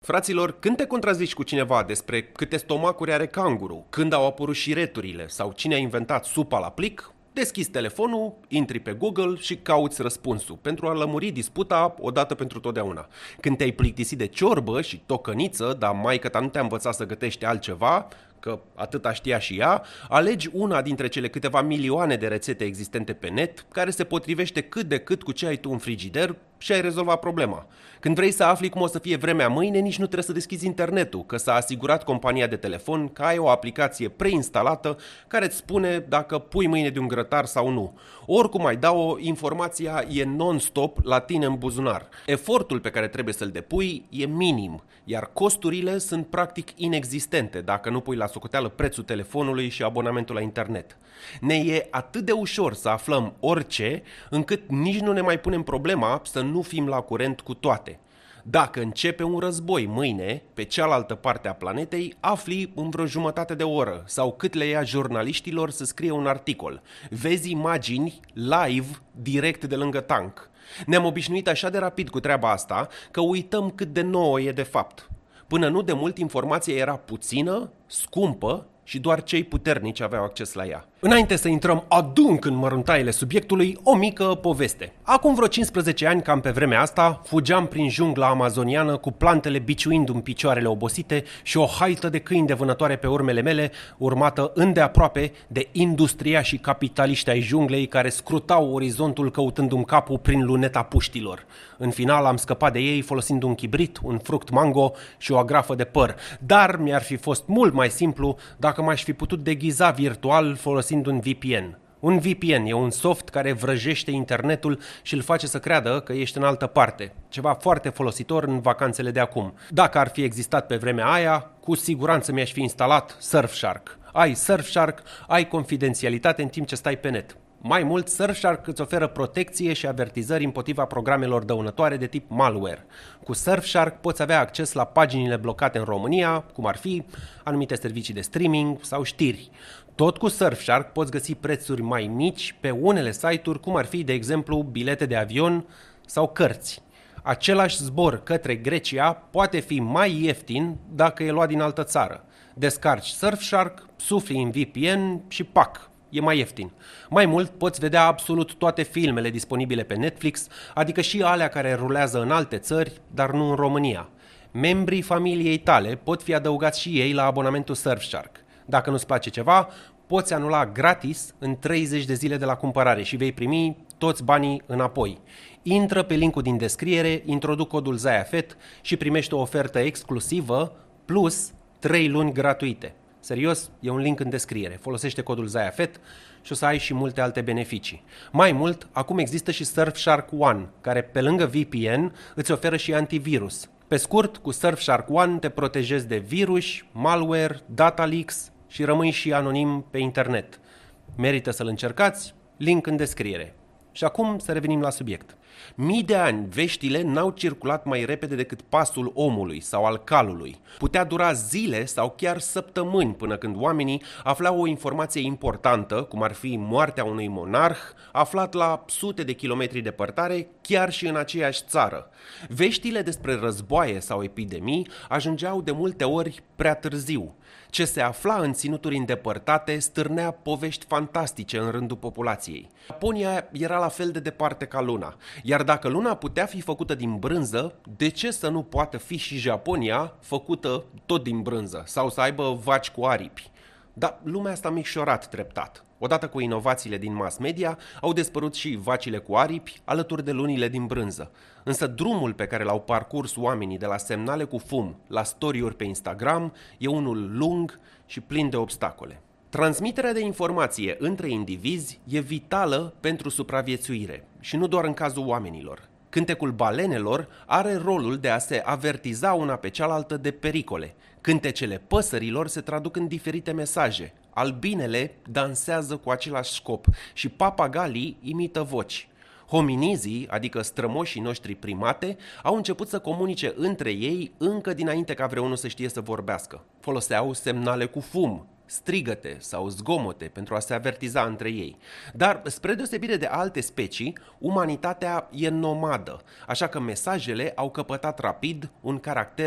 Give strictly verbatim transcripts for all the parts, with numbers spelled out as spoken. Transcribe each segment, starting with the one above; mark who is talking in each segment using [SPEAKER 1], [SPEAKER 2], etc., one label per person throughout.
[SPEAKER 1] Fraților, când te contrazici cu cineva despre câte stomacuri are canguru, când au apărut șireturile sau cine a inventat supa la plic, deschizi telefonul, intri pe Google și cauți răspunsul pentru a lămuri disputa odată pentru totdeauna. Când te-ai plictisit de ciorbă și tocăniță, dar maică-ta nu te-a învățat să gătești altceva, că atâta știa și ea, alegi una dintre cele câteva milioane de rețete existente pe net, care se potrivește cât de cât cu ce ai tu în frigider și ai rezolvat problema. Când vrei să afli cum o să fie vremea mâine, nici nu trebuie să deschizi internetul, că s-a asigurat compania de telefon că ai o aplicație preinstalată care îți spune dacă pui mâine de un grătar sau nu. Oricum ai da-o, informația e non-stop la tine în buzunar. Efortul pe care trebuie să-l depui e minim, iar costurile sunt practic inexistente dacă nu pui la socoteală prețul telefonului și abonamentul la internet. Ne e atât de ușor să aflăm orice, încât nici nu ne mai punem problema să nu fim la curent cu toate. Dacă începe un război mâine, pe cealaltă parte a planetei, afli în vreo jumătate de oră sau cât le ia jurnaliștilor să scrie un articol. Vezi imagini live direct de lângă tank. Ne-am obișnuit așa de rapid cu treaba asta că uităm cât de nouă e de fapt. Până nu de mult informația era puțină, scumpă și doar cei puternici aveau acces la ea. Înainte să intrăm adânc în măruntaiele subiectului, o mică poveste. Acum vreo cincisprezece ani, cam pe vremea asta, fugeam prin jungla amazoniană cu plantele biciuindu-mi picioarele obosite și o haită de câini de vânătoare pe urmele mele, urmată îndeaproape de industria și capitaliști ai junglei care scrutau orizontul căutându-mi capul prin luneta puștilor. În final am scăpat de ei folosind un chibrit, un fruct mango și o agrafă de păr, dar mi-ar fi fost mult mai simplu dacă m-aș fi putut deghiza virtual folosind un V P N. Un V P N e un soft care vrăjește internetul și îl face să creadă că ești în altă parte. Ceva foarte folositor în vacanțele de acum. Dacă ar fi existat pe vremea aia, cu siguranță mi-aș fi instalat Surfshark. Ai Surfshark, ai confidențialitate în timp ce stai pe net. Mai mult, Surfshark îți oferă protecție și avertizări împotriva programelor dăunătoare de tip malware. Cu Surfshark poți avea acces la paginile blocate în România, cum ar fi anumite servicii de streaming sau știri. Tot cu Surfshark poți găsi prețuri mai mici pe unele site-uri, cum ar fi, de exemplu, bilete de avion sau cărți. Același zbor către Grecia poate fi mai ieftin dacă e luat din altă țară. Descarci Surfshark, sufli în V P N și pac! E mai ieftin. Mai mult, poți vedea absolut toate filmele disponibile pe Netflix, adică și alea care rulează în alte țări, dar nu în România. Membrii familiei tale pot fi adăugați și ei la abonamentul Surfshark. Dacă nu-ți place ceva, poți anula gratis în treizeci de zile de la cumpărare și vei primi toți banii înapoi. Intră pe linkul din descriere, introduc codul ZAIAFET și primești o ofertă exclusivă plus trei luni gratuite. Serios, e un link în descriere. Folosește codul ZAIAFET și o să ai și multe alte beneficii. Mai mult, acum există și Surfshark One, care pe lângă V P N îți oferă și antivirus. Pe scurt, cu Surfshark One te protejezi de virus, malware, data leaks și rămâi și anonim pe internet. Merită să-l încercați, link în descriere. Și acum să revenim la subiect. Mii de ani, veștile n-au circulat mai repede decât pasul omului sau al calului. Putea dura zile sau chiar săptămâni până când oamenii aflau o informație importantă, cum ar fi moartea unui monarh, aflat la sute de kilometri departare, chiar și în aceeași țară. Veștile despre războaie sau epidemii ajungeau de multe ori prea târziu. Ce se afla în ținuturi îndepărtate stârnea povești fantastice în rândul populației. Japonia era la fel de departe ca Luna, iar dacă Luna putea fi făcută din brânză, de ce să nu poată fi și Japonia făcută tot din brânză sau să aibă vaci cu aripi? Dar lumea asta a micșorat treptat. Odată cu inovațiile din mass media, au dispărut și vacile cu aripi alături de lunile din brânză. Însă drumul pe care l-au parcurs oamenii de la semnale cu fum la story-uri pe Instagram e unul lung și plin de obstacole. Transmiterea de informație între indivizi e vitală pentru supraviețuire și nu doar în cazul oamenilor. Cântecul balenelor are rolul de a se avertiza una pe cealaltă de pericole. Cântecele păsărilor se traduc în diferite mesaje. Albinele dansează cu același scop și papagalii imită voci. Hominizii, adică strămoșii noștri primate, au început să comunice între ei încă dinainte ca vreunul să știe să vorbească. Foloseau semnale cu fum, strigăte sau zgomote pentru a se avertiza între ei. Dar, spre deosebire de alte specii, umanitatea e nomadă, așa că mesajele au căpătat rapid un caracter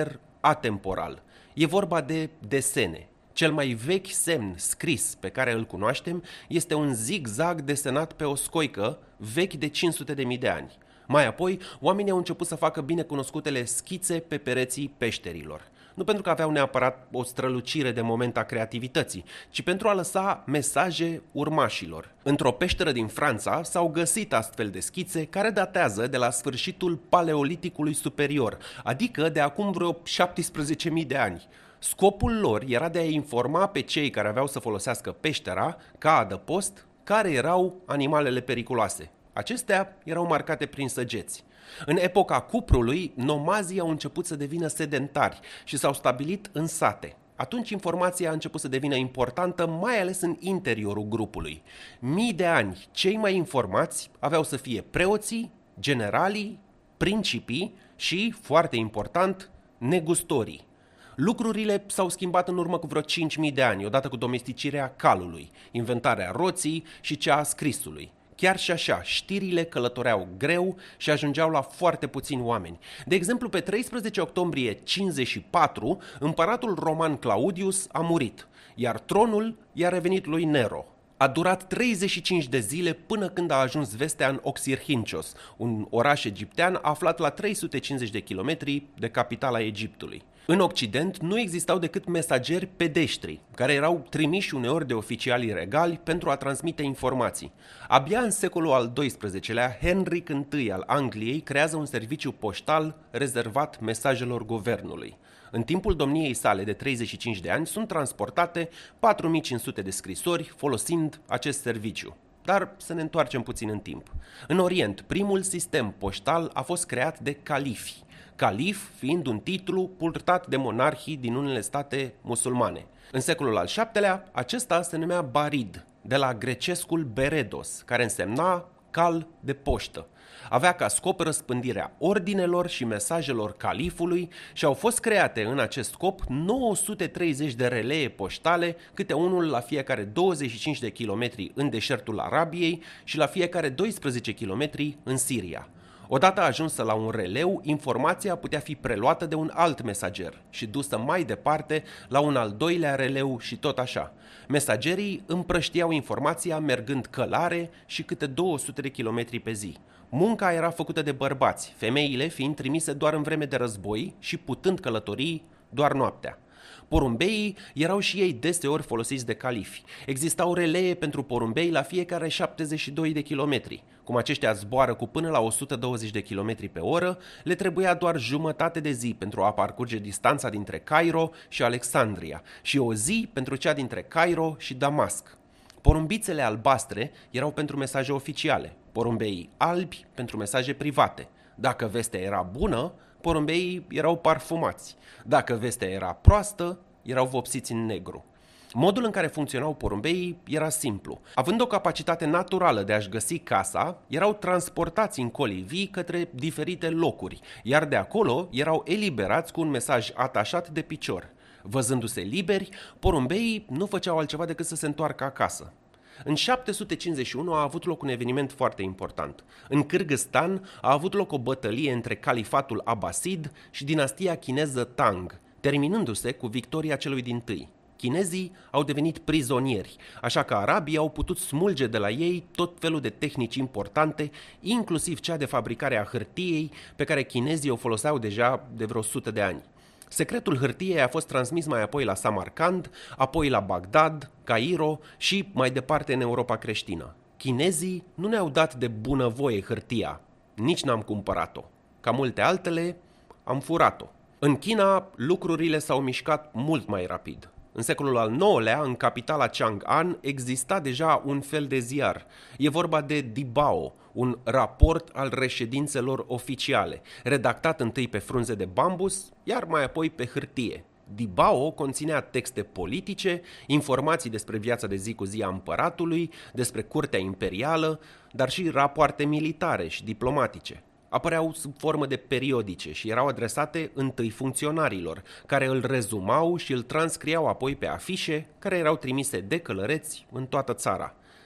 [SPEAKER 1] atemporal. E vorba de desene. Cel mai vechi semn scris pe care îl cunoaștem este un zigzag desenat pe o scoică vechi de cinci sute de mii de ani. Mai apoi, oamenii au început să facă binecunoscutele schițe pe pereții peșterilor. Nu pentru că aveau neapărat o strălucire de moment a creativității, ci pentru a lăsa mesaje urmașilor. Într-o peșteră din Franța s-au găsit astfel de schițe care datează de la sfârșitul Paleoliticului superior, adică de acum vreo șaptesprezece mii de ani. Scopul lor era de a informa pe cei care aveau să folosească peștera, ca adăpost, care erau animalele periculoase. Acestea erau marcate prin săgeți. În epoca cuprului, nomazii au început să devină sedentari și s-au stabilit în sate. Atunci informația a început să devină importantă, mai ales în interiorul grupului. Mii de ani, cei mai informați aveau să fie preoții, generalii, principii și, foarte important, negustorii. Lucrurile s-au schimbat în urmă cu vreo cinci mii de ani, odată cu domesticirea calului, inventarea roții și cea a scrisului. Chiar și așa, știrile călătoreau greu și ajungeau la foarte puțini oameni. De exemplu, pe treisprezece octombrie cincizeci și patru, împăratul roman Claudius a murit, iar tronul i-a revenit lui Nero. A durat treizeci și cinci de zile până când a ajuns vestea în Oxirhynchos, un oraș egiptean aflat la trei sute cincizeci de kilometri de capitala Egiptului. În Occident nu existau decât mesageri pedeștri, care erau trimiși uneori de oficialii regali pentru a transmite informații. Abia în secolul al doisprezecelea, Henry I al Angliei creează un serviciu poștal rezervat mesajelor guvernului. În timpul domniei sale de treizeci și cinci de ani sunt transportate patru mii cinci sute de scrisori folosind acest serviciu. Dar să ne întoarcem puțin în timp. În Orient, primul sistem poștal a fost creat de califi. Calif fiind un titlu purtat de monarhii din unele state musulmane. În secolul al șaptelea, acesta se numea barid, de la grecescul beredos, care însemna cal de poștă. Avea ca scop răspândirea ordinelor și mesajelor califului și au fost create în acest scop nouă sute treizeci de relee poștale, câte unul la fiecare douăzeci și cinci de kilometri în deșertul Arabiei și la fiecare doisprezece kilometri în Siria. Odată ajunsă la un releu, informația putea fi preluată de un alt mesager și dusă mai departe la un al doilea releu și tot așa. Mesagerii împrăștiau informația mergând călare și câte două sute de kilometri pe zi. Munca era făcută de bărbați, femeile fiind trimise doar în vreme de război și putând călători doar noaptea. Porumbeii erau și ei deseori folosiți de califi. Existau relee pentru porumbei la fiecare șaptezeci și doi de kilometri. Cum aceștia zboară cu până la o sută douăzeci de kilometri pe oră, le trebuia doar jumătate de zi pentru a parcurge distanța dintre Cairo și Alexandria și o zi pentru cea dintre Cairo și Damasc. Porumbițele albastre erau pentru mesaje oficiale, porumbeii albi pentru mesaje private. Dacă vestea era bună, porumbeii erau parfumați. Dacă vestea era proastă, erau vopsiți în negru. Modul în care funcționau porumbeii era simplu. Având o capacitate naturală de a-și găsi casa, erau transportați în colii vii către diferite locuri, iar de acolo erau eliberați cu un mesaj atașat de picior. Văzându-se liberi, porumbeii nu făceau altceva decât să se întoarcă acasă. În șapte sute cincizeci și unu a avut loc un eveniment foarte important. În Kârgâzstan a avut loc o bătălie între califatul Abbasid și dinastia chineză Tang, terminându-se cu victoria celui dintâi. Chinezii au devenit prizonieri, așa că arabii au putut smulge de la ei tot felul de tehnici importante, inclusiv cea de fabricare a hârtiei, pe care chinezii o foloseau deja de vreo sută de ani. Secretul hârtiei a fost transmis mai apoi la Samarcand, apoi la Bagdad, Cairo și mai departe în Europa creștină. Chinezii nu ne-au dat de bunăvoie hârtia, nici n-am cumpărat-o. Ca multe altele, am furat-o. În China, lucrurile s-au mișcat mult mai rapid. În secolul al nouălea, în capitala Chang'an, exista deja un fel de ziar. E vorba de Dibao, un raport al reședințelor oficiale, redactat întâi pe frunze de bambus, iar mai apoi pe hârtie. Dibao conținea texte politice, informații despre viața de zi cu zi a împăratului, despre curtea imperială, dar și rapoarte militare și diplomatice. Apăreau sub formă de periodice și erau adresate întâi funcționarilor, care îl rezumau și îl transcriau apoi pe afișe, care erau trimise de călăreți în toată țara.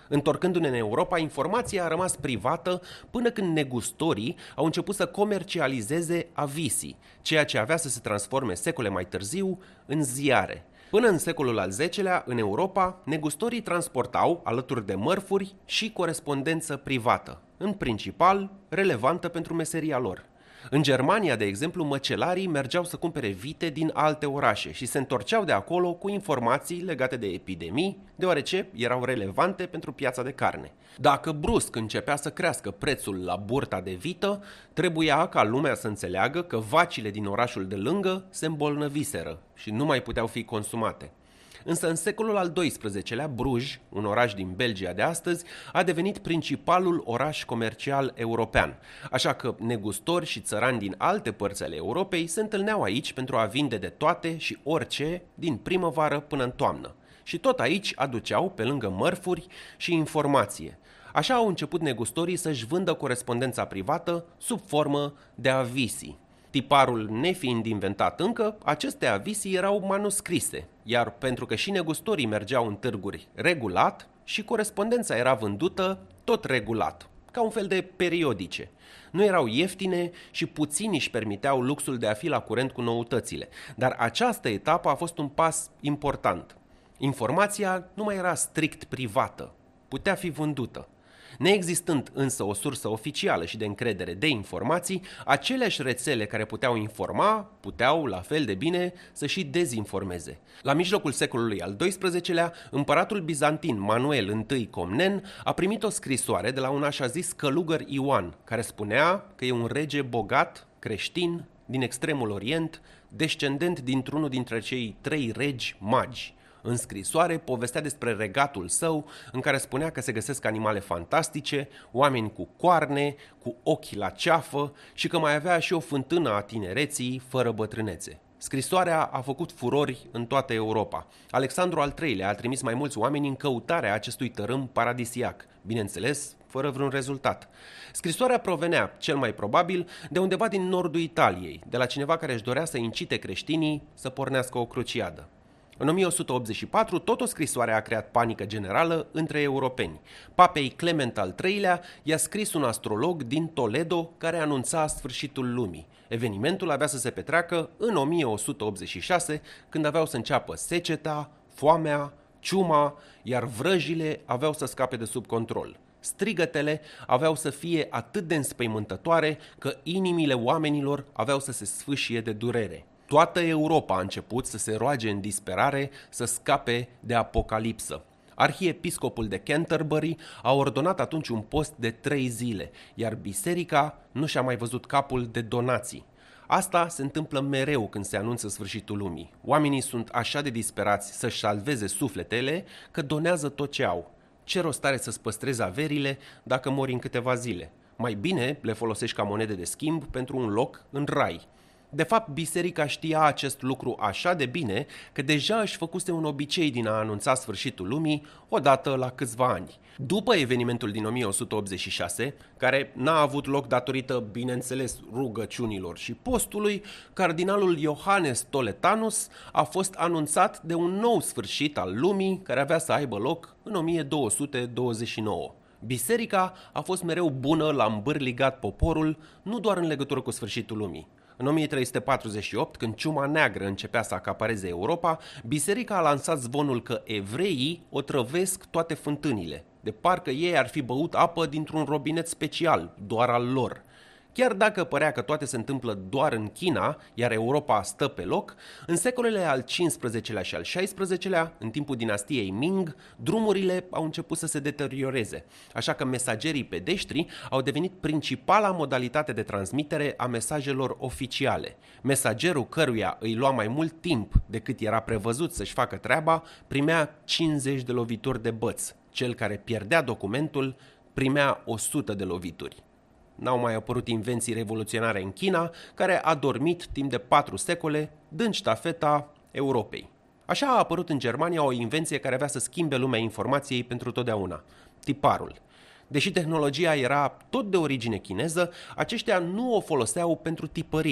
[SPEAKER 1] Întorcându-ne în Europa, informația a rămas privată până când negustorii au început să comercializeze avisii, ceea ce avea să se transforme secole mai târziu în ziare. Până în secolul al zecelea, în Europa, negustorii transportau, alături de mărfuri, și corespondență privată, în principal relevantă pentru meseria lor. În Germania, de exemplu, măcelarii mergeau să cumpere vite din alte orașe și se întorceau de acolo cu informații legate de epidemii, deoarece erau relevante pentru piața de carne. Dacă brusc începea să crească prețul la burta de vită, trebuia ca lumea să înțeleagă că vacile din orașul de lângă se îmbolnăviseră și nu mai puteau fi consumate. Însă în secolul al doisprezecelea, Bruj, un oraș din Belgia de astăzi, a devenit principalul oraș comercial european, așa că negustori și țărani din alte părți ale Europei se întâlneau aici pentru a vinde de toate și orice, din primăvară până în toamnă. Și tot aici aduceau, pe lângă mărfuri, și informație. Așa au început negustorii să-și vândă corespondența privată sub formă de avisii. Tiparul nefiind inventat încă, aceste avisii erau manuscrise, iar pentru că și negustorii mergeau în târguri regulat, și corespondența era vândută tot regulat, ca un fel de periodice. Nu erau ieftine și puțini își permiteau luxul de a fi la curent cu noutățile, dar această etapă a fost un pas important. Informația nu mai era strict privată, putea fi vândută. Neexistând însă o sursă oficială și de încredere de informații, aceleași rețele care puteau informa, puteau la fel de bine să și dezinformeze. La mijlocul secolului al doisprezecelea, împăratul bizantin Manuel I Comnen a primit o scrisoare de la un așa zis călugăr Ioan, care spunea că e un rege bogat, creștin, din extremul Orient, descendent dintr-unul dintre cei trei regi magi. În scrisoare povestea despre regatul său, în care spunea că se găsesc animale fantastice, oameni cu coarne, cu ochi la ceafă și că mai avea și o fântână a tinereții fără bătrânețe. Scrisoarea a făcut furori în toată Europa. Alexandru al treilea a trimis mai mulți oameni în căutarea acestui tărâm paradisiac, bineînțeles, fără vreun rezultat. Scrisoarea provenea, cel mai probabil, de undeva din nordul Italiei, de la cineva care își dorea să incite creștinii să pornească o cruciadă. În o mie o sută optzeci și patru, tot o scrisoare a creat panică generală între europeni. Papei Clement al treilea i-a scris un astrolog din Toledo care anunța sfârșitul lumii. Evenimentul avea să se petreacă în o mie o sută optzeci și șase, când aveau să înceapă seceta, foamea, ciuma, iar vrăjile aveau să scape de sub control. Strigătele aveau să fie atât de înspăimântătoare că inimile oamenilor aveau să se sfâșie de durere. Toată Europa a început să se roage în disperare să scape de apocalipsă. Arhiepiscopul de Canterbury a ordonat atunci un post de trei zile, iar biserica nu și-a mai văzut capul de donații. Asta se întâmplă mereu când se anunță sfârșitul lumii. Oamenii sunt așa de disperați să-și salveze sufletele că donează tot ce au. Ce rost are să-ți păstrezi averile dacă mori în câteva zile? Mai bine le folosești ca monede de schimb pentru un loc în rai. De fapt, biserica știa acest lucru așa de bine că deja își făcuse un obicei din a anunța sfârșitul lumii odată la câțiva ani. După evenimentul din o mie o sută optzeci și șase, care n-a avut loc datorită, bineînțeles, rugăciunilor și postului, cardinalul Iohannes Toletanus a fost anunțat de un nou sfârșit al lumii care avea să aibă loc în o mie două sute douăzeci și nouă. Biserica a fost mereu bună la îmbârligat poporul, nu doar în legătură cu sfârșitul lumii. În o mie trei sute patruzeci și opt, când ciuma neagră începea să acapareze Europa, biserica a lansat zvonul că evreii otrăvesc toate fântânile, de parcă ei ar fi băut apă dintr-un robinet special, doar al lor. Chiar dacă părea că toate se întâmplă doar în China, iar Europa stă pe loc, în secolele al cincisprezecelea și al șaisprezecelea, în timpul dinastiei Ming, drumurile au început să se deterioreze, așa că mesagerii pedeștri au devenit principala modalitate de transmitere a mesajelor oficiale. Mesagerul căruia îi lua mai mult timp decât era prevăzut să-și facă treaba, primea cincizeci de lovituri de băț. Cel care pierdea documentul primea o sută de lovituri. N-au mai apărut invenții revoluționare în China, care a dormit timp de patru secole, dând ștafeta Europei. Așa a apărut în Germania o invenție care avea să schimbe lumea informației pentru totdeauna: tiparul. Deși tehnologia era tot de origine chineză, aceștia nu o foloseau pentru tipărire,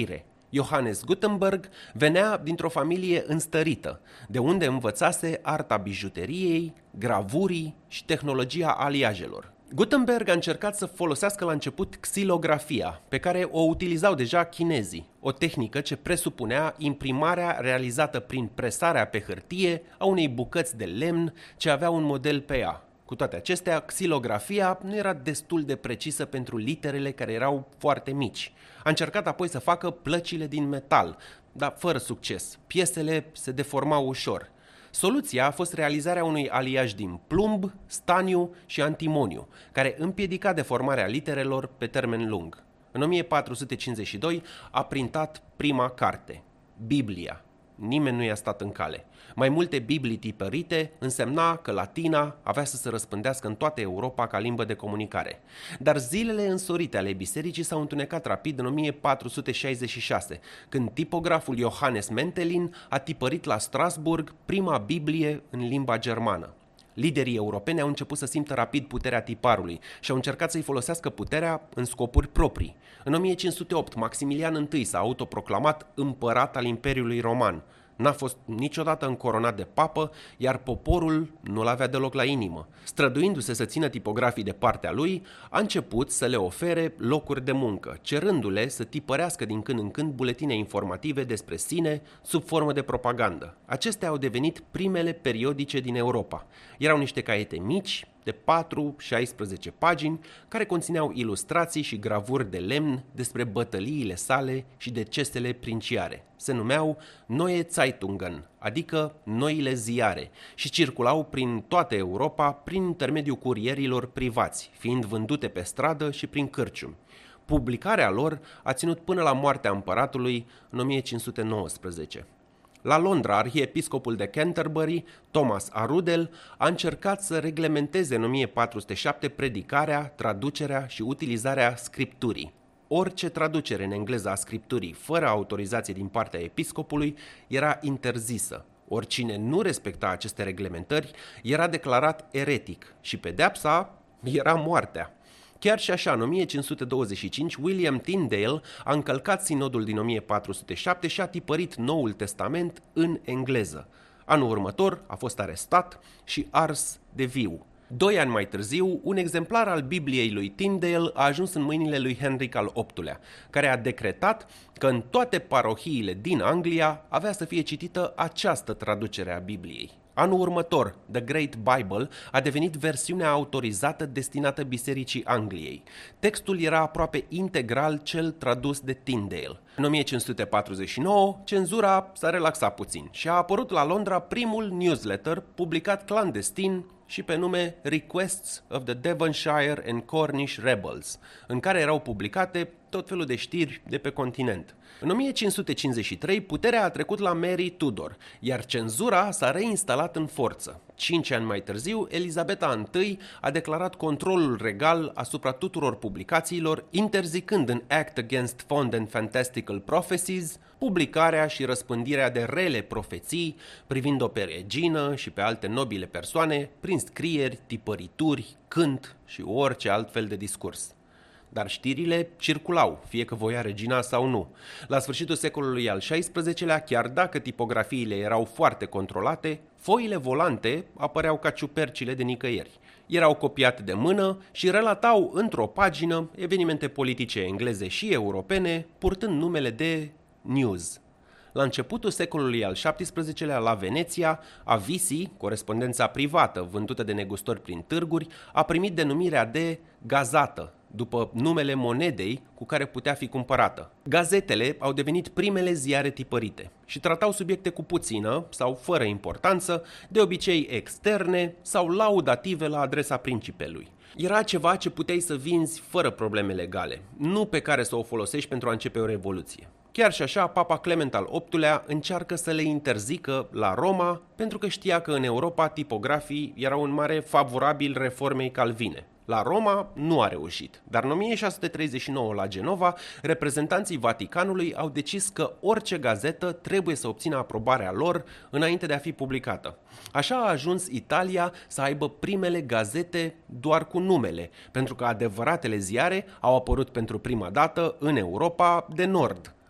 [SPEAKER 1] Johannes Gutenberg venea dintr-o familie înstărită, de unde învățase arta bijuteriei, gravurii și tehnologia aliajelor. Gutenberg a încercat să folosească la început xilografia, pe care o utilizau deja chinezii, o tehnică ce presupunea imprimarea realizată prin presarea pe hârtie a unei bucăți de lemn ce avea un model pe ea. Cu toate acestea, xilografia nu era destul de precisă pentru literele care erau foarte mici. A încercat apoi să facă plăcile din metal, dar fără succes. Piesele se deformau ușor. Soluția a fost realizarea unui aliaj din plumb, staniu și antimoniu, care împiedica deformarea literelor pe termen lung. În o mie patru sute cincizeci și doi a printat prima carte, Biblia. Nimeni nu i-a stat în cale. Mai multe Biblii tipărite însemna că latina avea să se răspândească în toată Europa ca limbă de comunicare. Dar zilele însorite ale bisericii s-au întunecat rapid în o mie patru sute șaizeci și șase, când tipograful Johannes Mentelin a tipărit la Strasburg prima Biblie în limba germană. Liderii europeni au început să simtă rapid puterea tiparului și au încercat să-i folosească puterea în scopuri proprii. În o mie cinci sute opt, Maximilian I s-a autoproclamat împărat al Imperiului Roman. N-a fost niciodată încoronat de papă, iar poporul nu-l avea deloc la inimă. Străduindu-se să țină tipografii de partea lui, a început să le ofere locuri de muncă, cerându-le să tipărească din când în când buletine informative despre sine sub formă de propagandă. Acestea au devenit primele periodice din Europa. Erau niște caiete mici, de patru șaisprezece pagini, care conțineau ilustrații și gravuri de lemn despre bătăliile sale și decesele princiare. Se numeau Neue Zeitungen, adică noile ziare, și circulau prin toată Europa prin intermediul curierilor privați, fiind vândute pe stradă și prin cârciumi. Publicarea lor a ținut până la moartea împăratului în o mie cinci sute nouăsprezece. La Londra, arhiepiscopul de Canterbury, Thomas Arundel, a încercat să reglementeze în o mie patru sute șapte predicarea, traducerea și utilizarea scripturii. Orice traducere în engleză a scripturii fără autorizație din partea episcopului era interzisă. Oricine nu respecta aceste reglementări era declarat eretic și pedeapsa era moartea. Chiar și așa, în o mie cinci sute douăzeci și cinci, William Tyndale a încălcat sinodul din o mie patru sute șapte și a tipărit Noul Testament în engleză. Anul următor a fost arestat și ars de viu. Doi ani mai târziu, un exemplar al Bibliei lui Tyndale a ajuns în mâinile lui Henric al optulea, care a decretat că în toate parohiile din Anglia avea să fie citită această traducere a Bibliei. Anul următor, The Great Bible a devenit versiunea autorizată destinată Bisericii Angliei. Textul era aproape integral cel tradus de Tyndale. În o mie cinci sute patruzeci și nouă, cenzura s-a relaxat puțin și a apărut la Londra primul newsletter publicat clandestin și pe nume Requests of the Devonshire and Cornish Rebels, în care erau publicate tot felul de știri de pe continent. În o mie cinci sute cincizeci și trei, puterea a trecut la Mary Tudor, iar cenzura s-a reinstalat în forță. Cinci ani mai târziu, Elizabeta I a declarat controlul regal asupra tuturor publicațiilor, interzicând în Act Against Fond and Fantastical Prophecies publicarea și răspândirea de rele profeții privind-o pe regină și pe alte nobile persoane prin scrieri, tipărituri, cânt și orice alt fel de discurs. Dar știrile circulau, fie că voia regina sau nu. La sfârșitul secolului al șaisprezecelea, chiar dacă tipografiile erau foarte controlate, foile volante apăreau ca ciupercile de nicăieri. Erau copiate de mână și relatau într-o pagină evenimente politice engleze și europene, purtând numele de News. La începutul secolului al șaptesprezecelea, la Veneția, Avisi, corespondența privată vândută de negustori prin târguri, a primit denumirea de gazată, după numele monedei cu care putea fi cumpărată. Gazetele au devenit primele ziare tipărite și tratau subiecte cu puțină sau fără importanță, de obicei externe sau laudative la adresa principelui. Era ceva ce puteai să vinzi fără probleme legale, nu pe care să o folosești pentru a începe o revoluție. Chiar și așa, Papa Clement al optulea încearcă să le interzică la Roma pentru că știa că în Europa tipografii erau în mare favorabil reformei calvine. La Roma nu a reușit, dar în o mie șase sute treizeci și nouă la Genova, reprezentanții Vaticanului au decis că orice gazetă trebuie să obțină aprobarea lor înainte de a fi publicată. Așa a ajuns Italia să aibă primele gazete doar cu numele, pentru că adevăratele ziare au apărut pentru prima dată în Europa de Nord.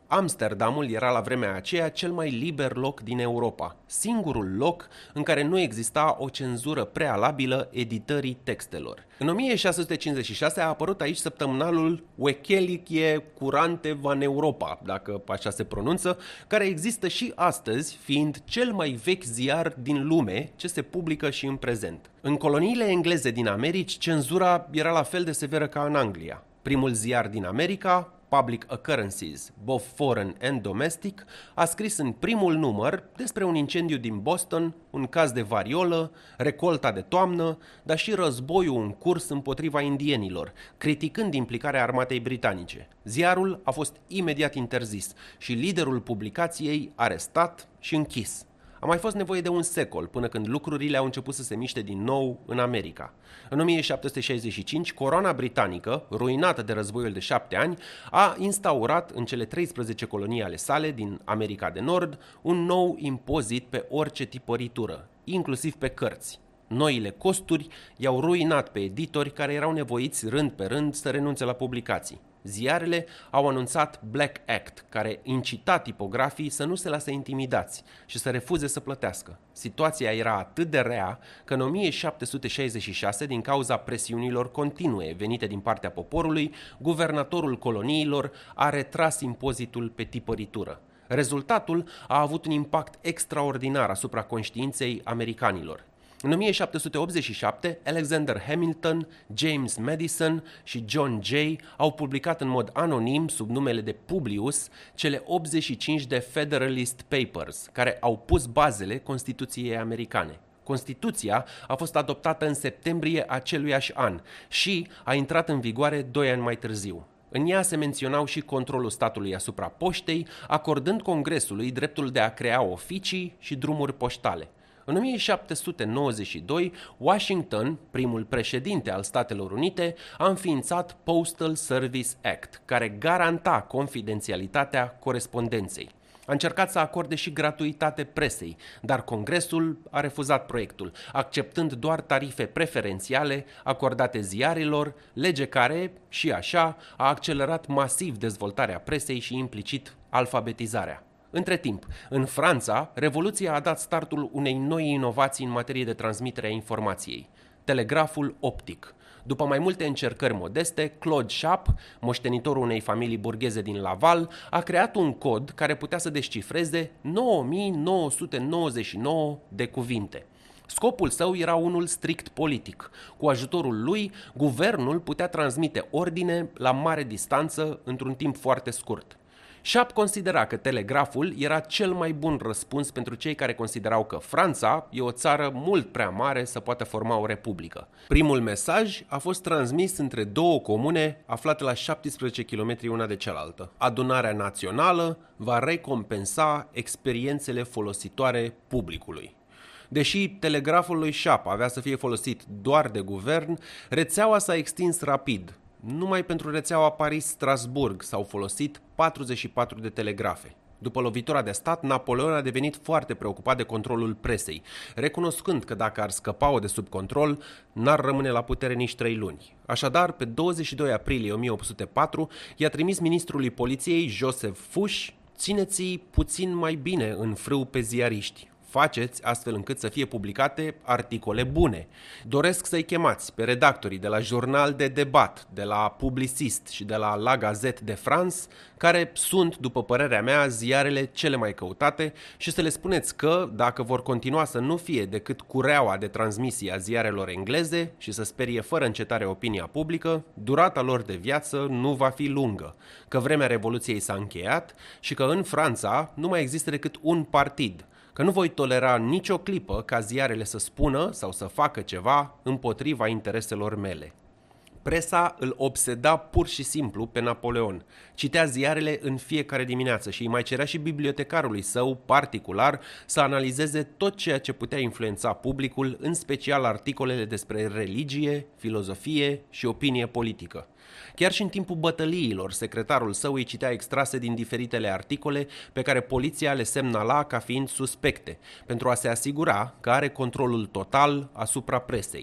[SPEAKER 1] Amsterdamul era la vremea aceea cel mai liber loc din Europa, singurul loc în care nu exista o cenzură prealabilă editării textelor. În o mie șase sute cincizeci și șase a apărut aici săptămânalul Wekelikie Curante van Europa, dacă așa se pronunță, care există și astăzi, fiind cel mai vechi ziar din lume ce se publică și în prezent. În coloniile engleze din Americi, cenzura era la fel de severă ca în Anglia. Primul ziar din America, Public Occurrences, both foreign and domestic, a scris în primul număr despre un incendiu din Boston, un caz de variolă, recolta de toamnă, dar și războiul în curs împotriva indienilor, criticând implicarea armatei britanice. Ziarul a fost imediat interzis și liderul publicației arestat și închis. A mai fost nevoie de un secol până când lucrurile au început să se miște din nou în America. În o mie șapte sute șaizeci și cinci, coroana britanică, ruinată de războiul de șapte ani, a instaurat în cele treisprezece colonii ale sale din America de Nord un nou impozit pe orice tipăritură, inclusiv pe cărți. Noile costuri i-au ruinat pe editori care erau nevoiți rând pe rând să renunțe la publicații. Ziarele au anunțat Black Act, care incita tipografii să nu se lase intimidați și să refuze să plătească. Situația era atât de rea că în o mie șapte sute șaizeci și șase, din cauza presiunilor continue venite din partea poporului, guvernatorul coloniilor a retras impozitul pe tipăritură. Rezultatul a avut un impact extraordinar asupra conștiinței americanilor. În o mie șapte sute optzeci și șapte, Alexander Hamilton, James Madison și John Jay au publicat în mod anonim, sub numele de Publius, cele optzeci și cinci de Federalist Papers, care au pus bazele Constituției americane. Constituția a fost adoptată în septembrie aceluiași an și a intrat în vigoare doi ani mai târziu. În ea se menționau și controlul statului asupra poștei, acordând Congresului dreptul de a crea oficii și drumuri poștale. În o mie șapte sute nouăzeci și doi, Washington, primul președinte al Statelor Unite, a înființat Postal Service Act, care garanta confidențialitatea corespondenței. A încercat să acorde și gratuitate presei, dar Congresul a refuzat proiectul, acceptând doar tarife preferențiale acordate ziarilor, lege care, și așa, a accelerat masiv dezvoltarea presei și implicit alfabetizarea. Între timp, în Franța, Revoluția a dat startul unei noi inovații în materie de transmitere a informației, telegraful optic. După mai multe încercări modeste, Claude Schaap, moștenitorul unei familii burgheze din Laval, a creat un cod care putea să descifreze nouă mii nouă sute nouăzeci și nouă de cuvinte. Scopul său era unul strict politic. Cu ajutorul lui, guvernul putea transmite ordine la mare distanță într-un timp foarte scurt. Schaap considera că telegraful era cel mai bun răspuns pentru cei care considerau că Franța e o țară mult prea mare să poată forma o republică. Primul mesaj a fost transmis între două comune aflate la șaptesprezece kilometri una de cealaltă. Adunarea națională va recompensa experiențele folositoare publicului. Deși telegraful lui Schaap avea să fie folosit doar de guvern, rețeaua s-a extins rapid. Numai pentru rețeaua Paris-Strasburg s-au folosit patruzeci și patru de telegrafe. După lovitura de stat, Napoleon a devenit foarte preocupat de controlul presei, recunoscând că dacă ar scăpa-o de sub control, n-ar rămâne la putere nici trei luni. Așadar, pe douăzeci și doi aprilie o mie opt sute patru, i-a trimis ministrului poliției, Joseph Fuchs: țineți-i puțin mai bine în frâu pe ziariști. Faceți astfel încât să fie publicate articole bune. Doresc să-i chemați pe redactorii de la Journal de Debat, de la Publicist și de la La Gazette de France, care sunt, după părerea mea, ziarele cele mai căutate, și să le spuneți că, dacă vor continua să nu fie decât cureaua de transmisie a ziarelor engleze și să sperie fără încetare opinia publică, durata lor de viață nu va fi lungă, că vremea Revoluției s-a încheiat și că în Franța nu mai există decât un partid, că nu voi tolera nicio clipă ca ziarele să spună sau să facă ceva împotriva intereselor mele. Presa îl obseda pur și simplu pe Napoleon. Citea ziarele în fiecare dimineață și îi mai cerea și bibliotecarului său particular să analizeze tot ceea ce putea influența publicul, în special articolele despre religie, filozofie și opinie politică. Chiar și în timpul bătăliilor, secretarul său îi citea extrase din diferitele articole pe care poliția le semnala ca fiind suspecte, pentru a se asigura că are controlul total asupra presei.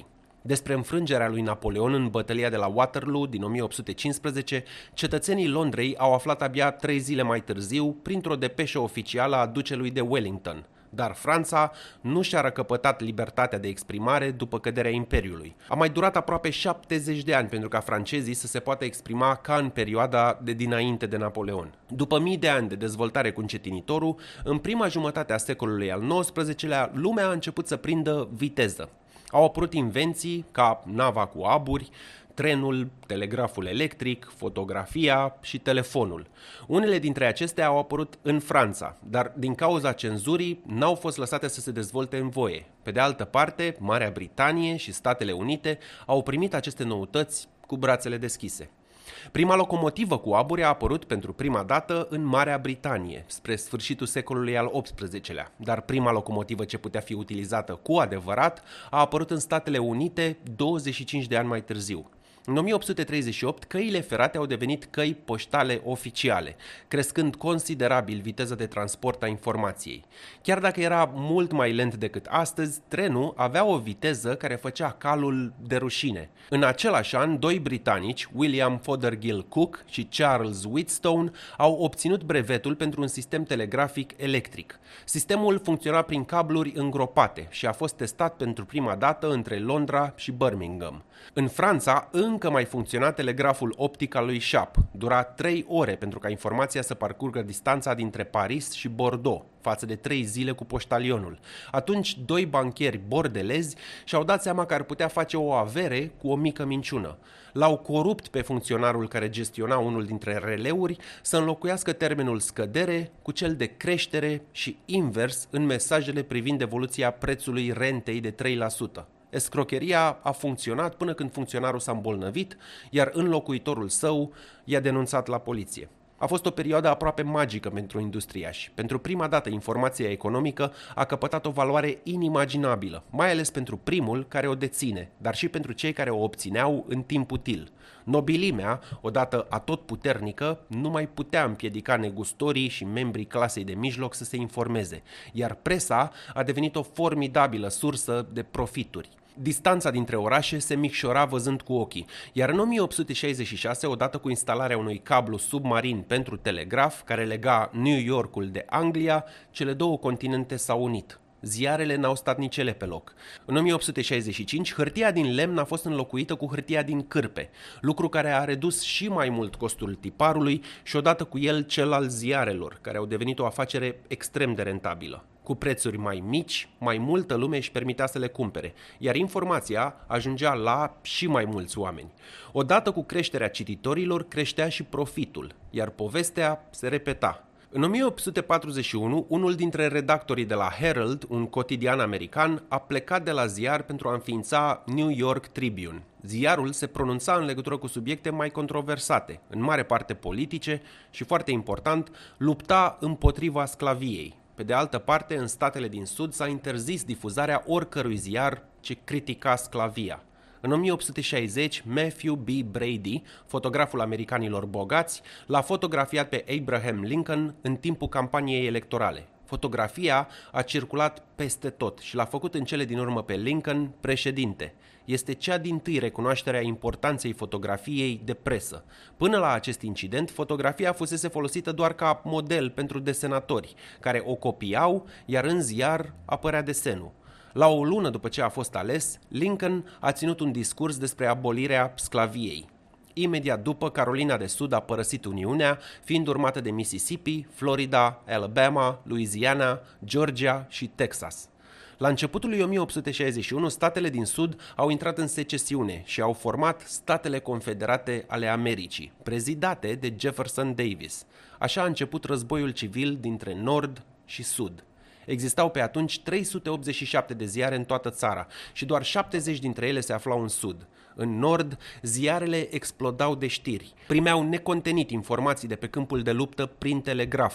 [SPEAKER 1] Despre înfrângerea lui Napoleon în bătălia de la Waterloo din o mie opt sute cincisprezece, cetățenii Londrei au aflat abia trei zile mai târziu printr-o depeșă oficială a ducelui de Wellington. Dar Franța nu și-a răcăpătat libertatea de exprimare după căderea Imperiului. A mai durat aproape șaptezeci de ani pentru ca francezii să se poată exprima ca în perioada de dinainte de Napoleon. După mii de ani de dezvoltare cu încetinitorul, în prima jumătate a secolului al nouăsprezecelea, lumea a început să prindă viteză. Au apărut invenții ca nava cu aburi, trenul, telegraful electric, fotografia și telefonul. Unele dintre acestea au apărut în Franța, dar din cauza cenzurii n-au fost lăsate să se dezvolte în voie. Pe de altă parte, Marea Britanie și Statele Unite au primit aceste noutăți cu brațele deschise. Prima locomotivă cu aburi a apărut pentru prima dată în Marea Britanie, spre sfârșitul secolului al optsprezecelea, dar prima locomotivă ce putea fi utilizată cu adevărat a apărut în Statele Unite douăzeci și cinci de ani mai târziu. În o mie opt sute treizeci și opt, căile ferate au devenit căi poștale oficiale, crescând considerabil viteza de transport a informației. Chiar dacă era mult mai lent decât astăzi, trenul avea o viteză care făcea calul de rușine. În același an, doi britanici, William Fothergill Cooke și Charles Wheatstone, au obținut brevetul pentru un sistem telegrafic electric. Sistemul funcționa prin cabluri îngropate și a fost testat pentru prima dată între Londra și Birmingham. În Franța, încă mai funcționa telegraful optic al lui Chappe. Dura trei ore pentru ca informația să parcurgă distanța dintre Paris și Bordeaux, față de trei zile cu poștalionul. Atunci, doi bancheri bordelezi și-au dat seama că ar putea face o avere cu o mică minciună. L-au corupt pe funcționarul care gestiona unul dintre releuri să înlocuiască termenul scădere cu cel de creștere și invers în mesajele privind evoluția prețului rentei de trei la sută. Escrocheria a funcționat până când funcționarul s-a îmbolnăvit, iar înlocuitorul său i-a denunțat la poliție. A fost o perioadă aproape magică pentru industriași. Pentru prima dată, informația economică a căpătat o valoare inimaginabilă, mai ales pentru primul care o deține, dar și pentru cei care o obțineau în timp util. Nobilimea, odată atotputernică, nu mai putea împiedica negustorii și membrii clasei de mijloc să se informeze, iar presa a devenit o formidabilă sursă de profituri. Distanța dintre orașe se micșora văzând cu ochii, iar în o mie opt sute șaizeci și șase, odată cu instalarea unui cablu submarin pentru telegraf care lega New Yorkul de Anglia, cele două continente s-au unit. Ziarele n-au stat nici ele pe loc. În o mie opt sute șaizeci și cinci, hârtia din lemn a fost înlocuită cu hârtia din cârpe, lucru care a redus și mai mult costul tiparului și odată cu el cel al ziarelor, care au devenit o afacere extrem de rentabilă. Cu prețuri mai mici, mai multă lume își permitea să le cumpere, iar informația ajungea la și mai mulți oameni. Odată cu creșterea cititorilor, creștea și profitul, iar povestea se repeta. În o mie opt sute patruzeci și unu, unul dintre redactorii de la Herald, un cotidian american, a plecat de la ziar pentru a înființa New York Tribune. Ziarul se pronunța în legătură cu subiecte mai controversate, în mare parte politice și, foarte important, lupta împotriva sclaviei. Pe de altă parte, în statele din sud s-a interzis difuzarea oricărui ziar ce critica sclavia. În o mie opt sute șaizeci, Matthew B. Brady, fotograful americanilor bogați, l-a fotografiat pe Abraham Lincoln în timpul campaniei electorale. Fotografia a circulat peste tot și l-a făcut în cele din urmă pe Lincoln președinte. Este cea dintâi recunoaștere a importanței fotografiei de presă. Până la acest incident, fotografia fusese folosită doar ca model pentru desenatori, care o copiau, iar în ziar apărea desenul. La o lună după ce a fost ales, Lincoln a ținut un discurs despre abolirea sclaviei. Imediat după, Carolina de Sud a părăsit Uniunea, fiind urmată de Mississippi, Florida, Alabama, Louisiana, Georgia și Texas. La începutul lui o mie opt sute șaizeci și unu, statele din Sud au intrat în secesiune și au format Statele Confederate ale Americii, prezidate de Jefferson Davis. Așa a început războiul civil dintre Nord și Sud. Existau pe atunci trei sute optzeci și șapte de ziare în toată țara și doar șaptezeci dintre ele se aflau în Sud. În Nord, ziarele explodau de știri. Primeau necontenit informații de pe câmpul de luptă prin telegraf.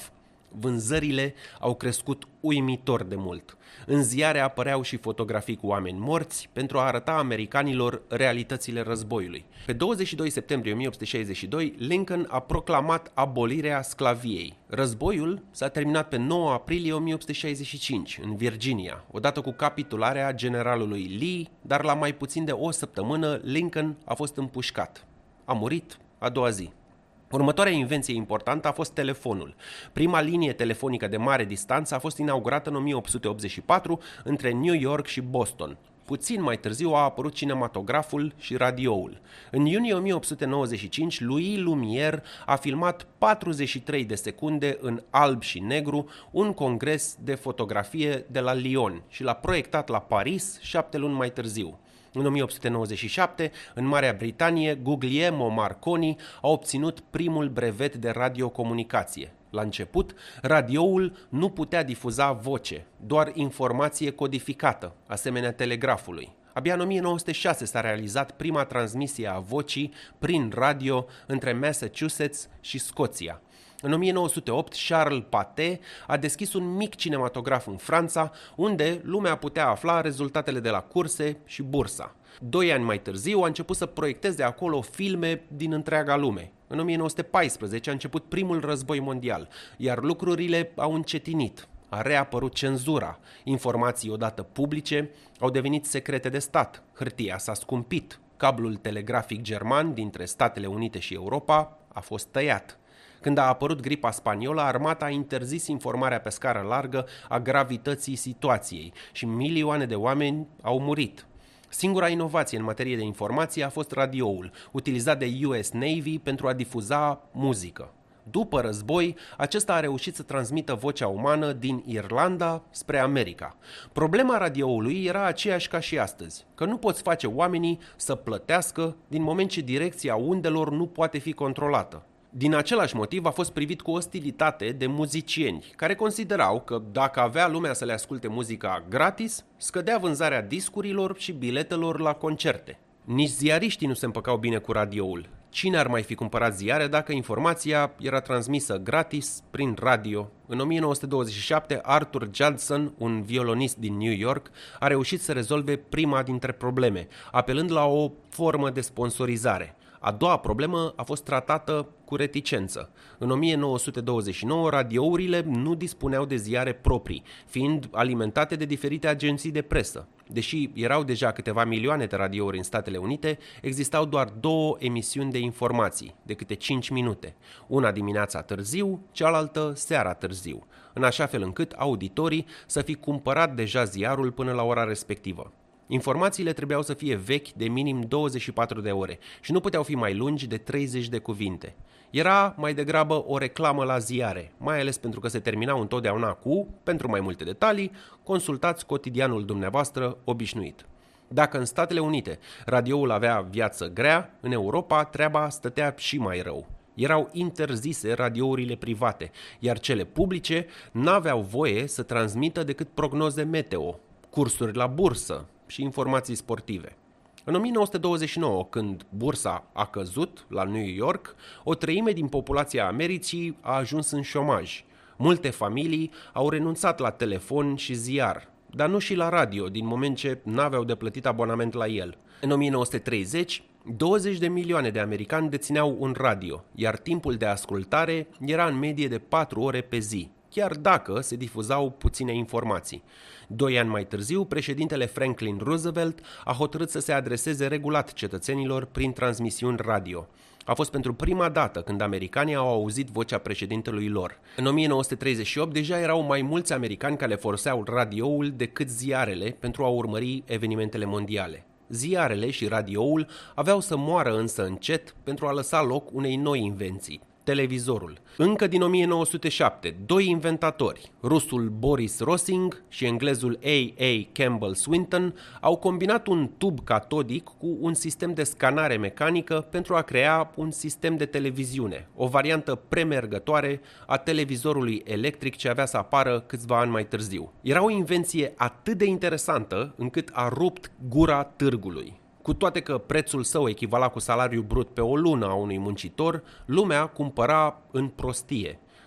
[SPEAKER 1] Vânzările au crescut uimitor de mult. În ziare apăreau și fotografii cu oameni morți pentru a arăta americanilor realitățile războiului. Pe douăzeci și doi septembrie o mie opt sute șaizeci și doi, Lincoln a proclamat abolirea sclaviei. Războiul s-a terminat pe nouă aprilie o mie opt sute șaizeci și cinci, în Virginia, odată cu capitularea generalului Lee, dar la mai puțin de o săptămână Lincoln a fost împușcat. A murit a doua zi. Următoarea invenție importantă a fost telefonul. Prima linie telefonică de mare distanță a fost inaugurată în o mie opt sute optzeci și patru între New York și Boston. Puțin mai târziu a apărut cinematograful și radioul. În iunie o mie opt sute nouăzeci și cinci, Louis Lumière a filmat patruzeci și trei de secunde în alb și negru un congres de fotografie de la Lyon și l-a proiectat la Paris șapte luni mai târziu. În o mie opt sute nouăzeci și șapte, în Marea Britanie, Guglielmo Marconi a obținut primul brevet de radiocomunicație. La început, radioul nu putea difuza voce, doar informație codificată, asemenea telegrafului. Abia în o mie nouă sute șase s-a realizat prima transmisie a vocii prin radio între Massachusetts și Scoția. În o mie nouă sute opt, Charles Pathé a deschis un mic cinematograf în Franța, unde lumea putea afla rezultatele de la curse și bursa. Doi ani mai târziu a început să proiecteze acolo filme din întreaga lume. În o mie nouă sute paisprezece a început primul război mondial, iar lucrurile au încetinit. A reapărut cenzura. Informații odată publice au devenit secrete de stat. Hârtia s-a scumpit. Cablul telegrafic german dintre Statele Unite și Europa a fost tăiat. Când a apărut gripa spaniolă, armata a interzis informarea pe scară largă a gravității situației și milioane de oameni au murit. Singura inovație în materie de informație a fost radioul, utilizat de U S Navy pentru a difuza muzică. După război, acesta a reușit să transmită vocea umană din Irlanda spre America. Problema radioului era aceeași ca și astăzi, că nu poți face oamenii să plătească din moment ce direcția undelor nu poate fi controlată. Din același motiv a fost privit cu ostilitate de muzicieni, care considerau că dacă avea lumea să le asculte muzica gratis, scădea vânzarea discurilor și biletelor la concerte. Nici ziariștii nu se împăcau bine cu radioul. Cine ar mai fi cumpărat ziare dacă informația era transmisă gratis prin radio? În o mie nouă sute douăzeci și șapte, Arthur Judson, un violonist din New York, a reușit să rezolve prima dintre probleme, apelând la o formă de sponsorizare. A doua problemă a fost tratată cu reticență. În o mie nouă sute douăzeci și nouă, radiourile nu dispuneau de ziare proprii, fiind alimentate de diferite agenții de presă. Deși erau deja câteva milioane de radiouri în Statele Unite, existau doar două emisiuni de informații, de câte cinci minute. Una dimineața târziu, cealaltă seara târziu, în așa fel încât auditorii să fi cumpărat deja ziarul până la ora respectivă. Informațiile trebuiau să fie vechi de minim douăzeci și patru de ore și nu puteau fi mai lungi de treizeci de cuvinte. Era mai degrabă o reclamă la ziare, mai ales pentru că se terminau întotdeauna cu, pentru mai multe detalii, consultați cotidianul dumneavoastră obișnuit. Dacă în Statele Unite radioul avea viață grea, în Europa treaba stătea și mai rău. Erau interzise radiourile private, iar cele publice n-aveau voie să transmită decât prognoze meteo, cursuri la bursă și informații sportive. În o mie nouă sute douăzeci și nouă, când bursa a căzut la New York, o treime din populația Americii a ajuns în șomaj. Multe familii au renunțat la telefon și ziar, dar nu și la radio, din moment ce n-aveau de plătit abonament la el. În o mie nouă sute treizeci, douăzeci de milioane de americani dețineau un radio, iar timpul de ascultare era în medie de patru ore pe zi, chiar dacă se difuzau puține informații. Doi ani mai târziu, președintele Franklin Roosevelt a hotărât să se adreseze regulat cetățenilor prin transmisiuni radio. A fost pentru prima dată când americanii au auzit vocea președintelui lor. În o mie nouă sute treizeci și opt deja erau mai mulți americani care foloseau radioul decât ziarele pentru a urmări evenimentele mondiale. Ziarele și radioul aveau să moară însă încet pentru a lăsa loc unei noi invenții, televizorul. Încă din o mie nouă sute șapte, doi inventatori, rusul Boris Rosing și englezul A A Campbell Swinton, au combinat un tub catodic cu un sistem de scanare mecanică pentru a crea un sistem de televiziune, o variantă premergătoare a televizorului electric ce avea să apară câțiva ani mai târziu. Era o invenție atât de interesantă încât a rupt gura târgului. Cu toate că prețul său echivala cu salariul brut pe o lună a unui muncitor, lumea cumpăra în prostie.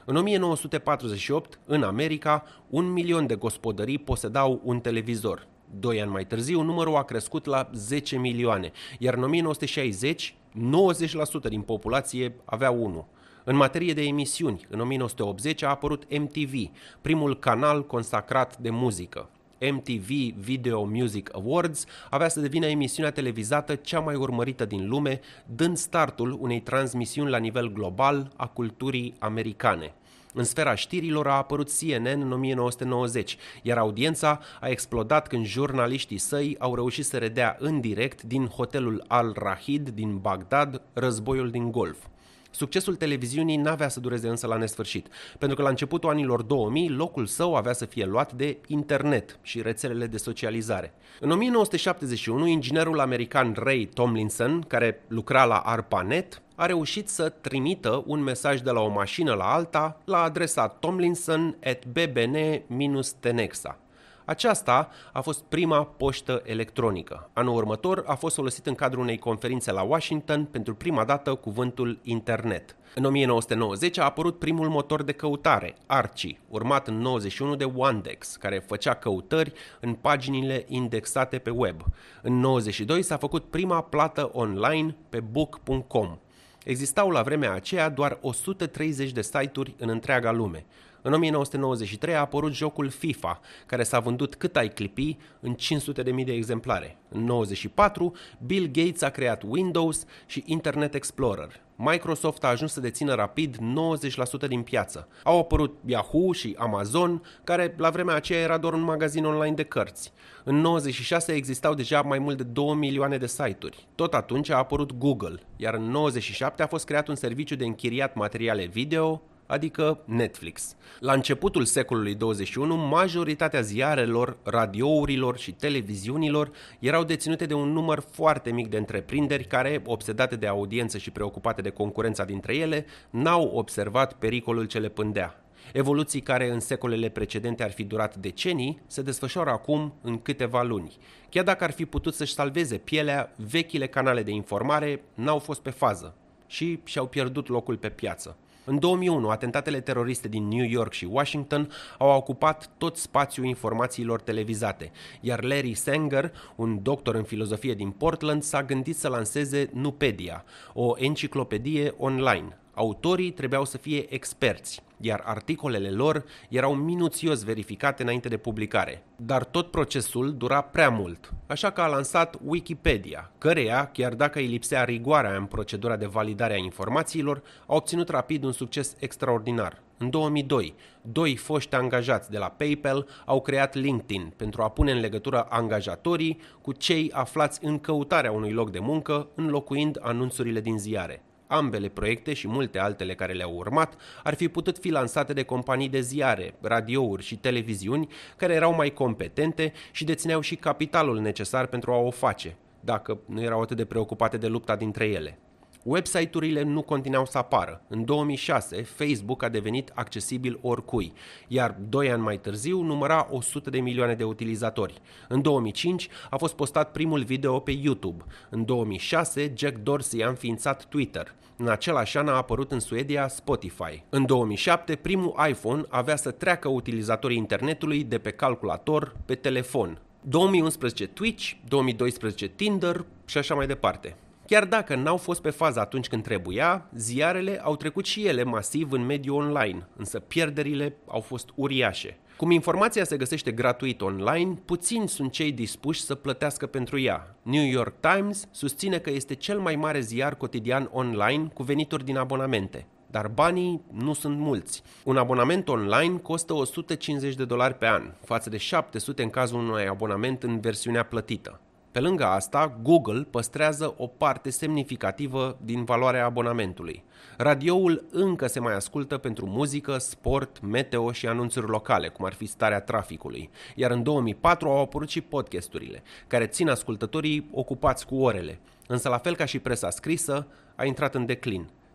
[SPEAKER 1] În o mie nouă sute patruzeci și opt, în America, un milion de gospodării posedau un televizor. Doi ani mai târziu, numărul a crescut la zece milioane, iar în o mie nouă sute șaizeci, nouăzeci la sută din populație avea unul. În materie de emisiuni, în o mie nouă sute optzeci a apărut M T V, primul canal consacrat de muzică. M T V Video Music Awards avea să devină emisiunea televizată cea mai urmărită din lume, dând startul unei transmisiuni la nivel global a culturii americane. În sfera știrilor a apărut C N N în o mie nouă sute nouăzeci, iar audiența a explodat când jurnaliștii săi au reușit să redea în direct din hotelul Al Rahid din Bagdad războiul din Golf. Succesul televiziunii n-avea să dureze însă la nesfârșit, pentru că la începutul anilor două mii locul său avea să fie luat de internet și rețelele de socializare. În o mie nouă sute șaptezeci și unu, inginerul american Ray Tomlinson, care lucra la ARPANET, a reușit să trimită un mesaj de la o mașină la alta la adresa tomlinson at b b n tenexa. Aceasta a fost prima poștă electronică. Anul următor a fost folosit în cadrul unei conferințe la Washington pentru prima dată cuvântul internet. În o mie nouă sute nouăzeci a apărut primul motor de căutare, Archie, urmat în nouăzeci și unu de Wandex, care făcea căutări în paginile indexate pe web. În nouăzeci și doi s-a făcut prima plată online pe book punct com. Existau la vremea aceea doar o sută treizeci de site-uri în întreaga lume. În o mie nouă sute nouăzeci și trei a apărut jocul FIFA, care s-a vândut cât ai clipi în cinci sute de mii de exemplare. În nouăzeci și patru, Bill Gates a creat Windows și Internet Explorer. Microsoft a ajuns să dețină rapid nouăzeci la sută din piață. Au apărut Yahoo și Amazon, care la vremea aceea era doar un magazin online de cărți. În nouăzeci și șase existau deja mai mult de două milioane de site-uri. Tot atunci a apărut Google, iar în nouăzeci și șapte a fost creat un serviciu de închiriat materiale video, adică Netflix. La începutul secolului douăzeci și unu, majoritatea ziarelor, radiourilor și televiziunilor erau deținute de un număr foarte mic de întreprinderi care, obsedate de audiență și preocupate de concurența dintre ele, n-au observat pericolul ce le pândea. Evoluții care în secolele precedente ar fi durat decenii, se desfășoară acum în câteva luni. Chiar dacă ar fi putut să-și salveze pielea, vechile canale de informare n-au fost pe fază și și-au pierdut locul pe piață. În două mii unu, atentatele teroriste din New York și Washington au ocupat tot spațiul informațiilor televizate, iar Larry Sanger, un doctor în filozofie din Portland, s-a gândit să lanseze Nupedia, o enciclopedie online. Autorii trebuiau să fie experți, iar articolele lor erau minuțios verificate înainte de publicare. Dar tot procesul dura prea mult, așa că a lansat Wikipedia, căreia, chiar dacă îi lipsea rigoarea în procedura de validare a informațiilor, a obținut rapid un succes extraordinar. În două mii doi, doi foști angajați de la PayPal au creat LinkedIn pentru a pune în legătură angajatorii cu cei aflați în căutarea unui loc de muncă, înlocuind anunțurile din ziare. Ambele proiecte și multe altele care le-au urmat ar fi putut fi lansate de companii de ziare, radiouri și televiziuni care erau mai competente și dețineau și capitalul necesar pentru a o face, dacă nu erau atât de preocupate de lupta dintre ele. Website-urile nu continuau să apară. În două mii șase, Facebook a devenit accesibil oricui, iar doi ani mai târziu număra o sută de milioane de utilizatori. În două mii cinci a fost postat primul video pe YouTube. În două mii șase, Jack Dorsey a înființat Twitter. În același an a apărut în Suedia Spotify. În două mii șapte, primul iPhone avea să treacă utilizatorii internetului de pe calculator pe telefon. două mii unsprezece Twitch, două mii doisprezece Tinder și așa mai departe. Chiar dacă n-au fost pe fază atunci când trebuia, ziarele au trecut și ele masiv în mediul online, însă pierderile au fost uriașe. Cum informația se găsește gratuit online, puțini sunt cei dispuși să plătească pentru ea. New York Times susține că este cel mai mare ziar cotidian online cu venituri din abonamente. Dar banii nu sunt mulți. Un abonament online costă o sută cincizeci de dolari pe an, față de șapte sute în cazul unui abonament în versiunea plătită. Pe lângă asta, Google păstrează o parte semnificativă din valoarea abonamentului. Radioul încă se mai ascultă pentru muzică, sport, meteo și anunțuri locale, cum ar fi starea traficului. Iar în două mii patru au apărut și podcasturile, care țin ascultătorii ocupați cu orele. Însă, la fel ca și presa scrisă, a intrat în declin.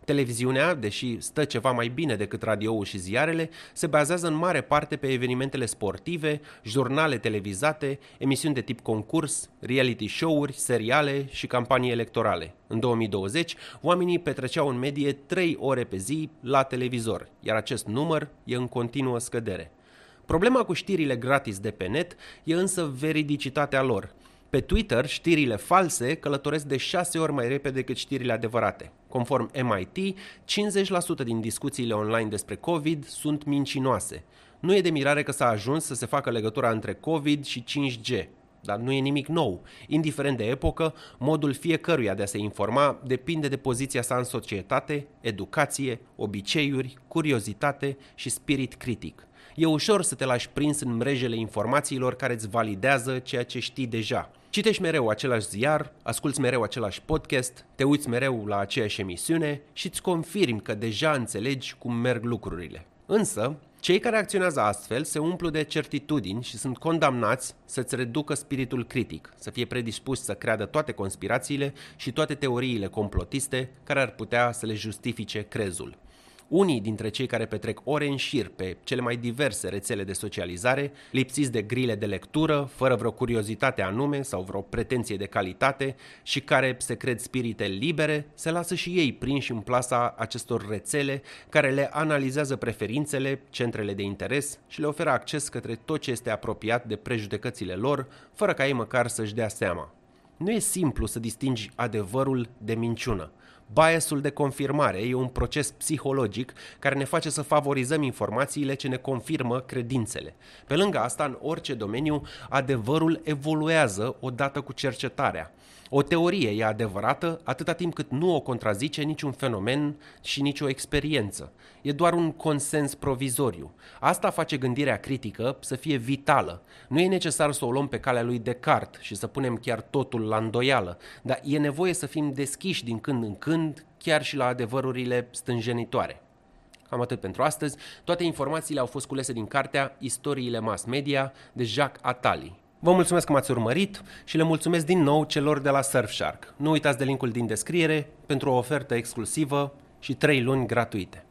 [SPEAKER 1] Televiziunea, deși stă ceva mai bine decât radioul și ziarele, se bazează în mare parte pe evenimentele sportive, jurnale televizate, emisiuni de tip concurs, reality show-uri, seriale și campanii electorale. În două mii douăzeci, oamenii petreceau în medie trei ore pe zi la televizor, iar acest număr e în continuă scădere. Problema cu știrile gratis de pe net e însă veridicitatea lor. Pe Twitter, știrile false călătoresc de șase ori mai repede decât știrile adevărate. Conform M I T, cincizeci la sută din discuțiile online despre COVID sunt mincinoase. Nu e de mirare că s-a ajuns să se facă legătura între COVID și cinci G. Dar nu e nimic nou. Indiferent de epocă, modul fiecăruia de a se informa depinde de poziția sa în societate, educație, obiceiuri, curiozitate și spirit critic. E ușor să te lași prins în mrejele informațiilor care îți validează ceea ce știi deja. Citești mereu același ziar, asculți mereu același podcast, te uiți mereu la aceeași emisiune și îți confirmi că deja înțelegi cum merg lucrurile. Însă, cei care acționează astfel se umplu de certitudini și sunt condamnați să-ți reducă spiritul critic, să fie predispuși să creadă toate conspirațiile și toate teoriile complotiste care ar putea să le justifice crezul. Unii dintre cei care petrec ore în șir pe cele mai diverse rețele de socializare, lipsiți de grile de lectură, fără vreo curiozitate anume sau vreo pretenție de calitate și care se cred spirite libere, se lasă și ei prinși în plasa acestor rețele care le analizează preferințele, centrele de interes și le oferă acces către tot ce este apropiat de prejudecățile lor, fără ca ei măcar să-și dea seama. Nu e simplu să distingi adevărul de minciună. Biasul de confirmare e un proces psihologic care ne face să favorizăm informațiile ce ne confirmă credințele. Pe lângă asta, în orice domeniu, adevărul evoluează odată cu cercetarea. O teorie e adevărată atâta timp cât nu o contrazice niciun fenomen și nicio experiență. E doar un consens provizoriu. Asta face gândirea critică să fie vitală. Nu e necesar să o luăm pe calea lui Descartes și să punem chiar totul la îndoială, dar e nevoie să fim deschiși din când în când, chiar și la adevărurile stânjenitoare. Cam atât pentru astăzi. Toate informațiile au fost culese din cartea Istoriile Mass Media de Jacques Attali. Vă mulțumesc că m-ați urmărit și le mulțumesc din nou celor de la Surfshark. Nu uitați de linkul din descriere pentru o ofertă exclusivă și trei luni gratuite.